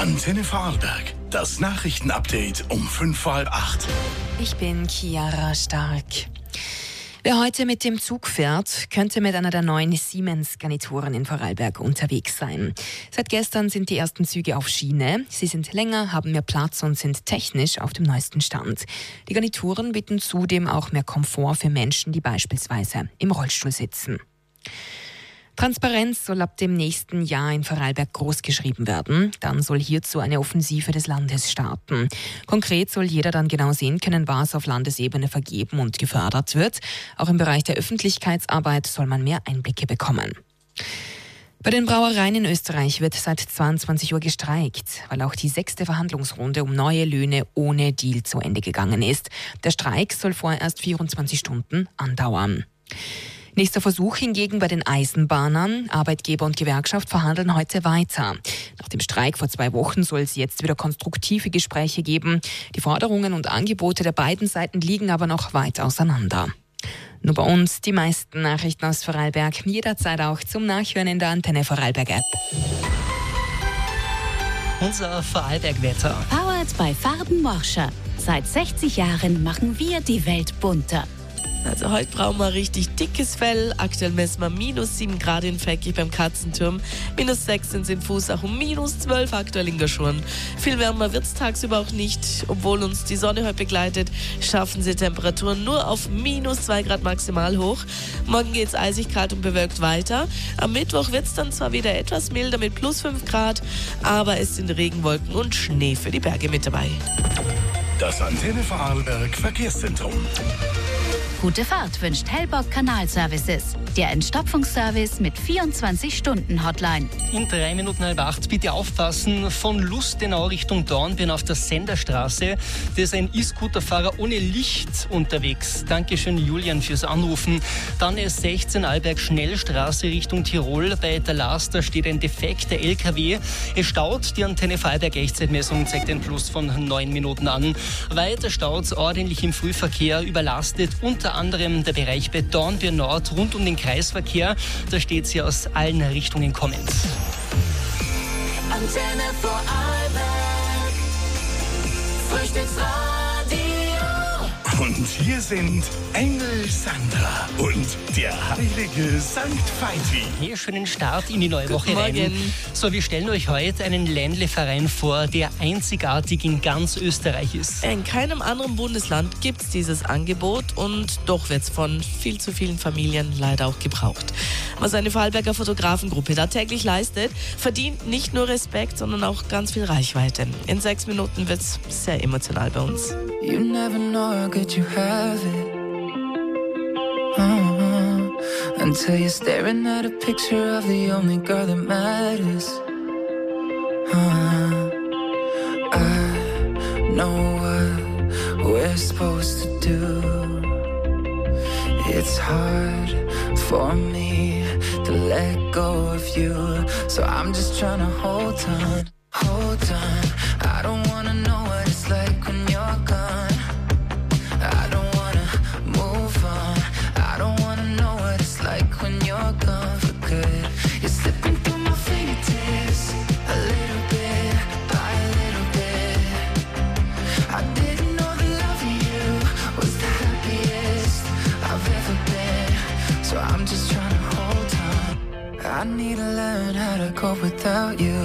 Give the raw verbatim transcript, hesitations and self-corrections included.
Antenne Vorarlberg. Das Nachrichtenupdate um fünf vor halb acht. Ich bin Chiara Stark. Wer heute mit dem Zug fährt, könnte mit einer der neuen Siemens-Garnituren in Vorarlberg unterwegs sein. Seit gestern sind die ersten Züge auf Schiene. Sie sind länger, haben mehr Platz und sind technisch auf dem neuesten Stand. Die Garnituren bieten zudem auch mehr Komfort für Menschen, die beispielsweise im Rollstuhl sitzen. Transparenz soll ab dem nächsten Jahr in Vorarlberg großgeschrieben werden. Dann soll hierzu eine Offensive des Landes starten. Konkret soll jeder dann genau sehen können, was auf Landesebene vergeben und gefördert wird. Auch im Bereich der Öffentlichkeitsarbeit soll man mehr Einblicke bekommen. Bei den Brauereien in Österreich wird seit zweiundzwanzig Uhr gestreikt, weil auch die sechste Verhandlungsrunde um neue Löhne ohne Deal zu Ende gegangen ist. Der Streik soll vorerst vierundzwanzig Stunden andauern. Nächster Versuch hingegen bei den Eisenbahnern. Arbeitgeber und Gewerkschaft verhandeln heute weiter. Nach dem Streik vor zwei Wochen soll es jetzt wieder konstruktive Gespräche geben. Die Forderungen und Angebote der beiden Seiten liegen aber noch weit auseinander. Nur bei uns die meisten Nachrichten aus Vorarlberg. Jederzeit auch zum Nachhören in der Antenne Vorarlberg App. Unser Vorarlberg-Wetter. Powered by Farben Morscher. Seit sechzig Jahren machen wir die Welt bunter. Also heute brauchen wir richtig dickes Fell. Aktuell messen wir minus sieben Grad in Feckich beim Katzenturm, minus sechs in Fußach und minus zwölf aktuell in Gaschurn. Viel wärmer wird es tagsüber auch nicht. Obwohl uns die Sonne heute begleitet, schaffen sie Temperaturen nur auf minus zwei Grad maximal hoch. Morgen geht es eisig kalt und bewölkt weiter. Am Mittwoch wird es dann zwar wieder etwas milder mit plus fünf Grad, aber es sind Regenwolken und Schnee für die Berge mit dabei. Das Antenne Vorarlberg Verkehrszentrum. Gute Fahrt wünscht Hellbock Kanalservices. Der Entstopfungsservice mit vierundzwanzig Stunden Hotline. In drei Minuten halb acht, bitte aufpassen, von Lustenau Richtung Dornbirn auf der Senderstraße. Da ist ein E-Scooter-Fahrer ohne Licht unterwegs. Dankeschön Julian fürs Anrufen. Dann S sechzehn Alberg Schnellstraße Richtung Tirol. Bei der Laster steht ein defekter L K W. Es staut, die Antenne Vorarlberg Echtzeitmessung zeigt ein Plus von neun Minuten an. Weiter staut es ordentlich im Frühverkehr, überlastet unter anderem der Bereich bei Dornbirn Nord rund um den Kreisverkehr. Da steht sie aus allen Richtungen kommend. Antenne Vorarlberg, Frühstücksradio. Und hier sind Engel Sandra und der heilige Sankt Veit. Hier schönen Start in die neue Guten Woche Morgen. rein. So, wir stellen euch heute einen Ländle-Verein vor, der einzigartig in ganz Österreich ist. In keinem anderen Bundesland gibt es dieses Angebot und doch wird es von viel zu vielen Familien leider auch gebraucht. Was eine Vorarlberger Fotografengruppe da täglich leistet, verdient nicht nur Respekt, sondern auch ganz viel Reichweite. In sechs Minuten wird es sehr emotional bei uns. You never know how good you have it. Uh-huh. Until you're staring at a picture of the only girl that matters. Uh-huh. I know what we're supposed to do. It's hard for me to let go of you. So I'm just trying to hold on, hold on. I don't wanna know what it's like when you're gone. I don't wanna move on. I don't wanna know what it's like when you're gone for good. You're slipping through my fingertips, a little bit by a little bit. I didn't know the loving you was the happiest I've ever been. So I'm just trying to hold on. I need to learn how to cope without you.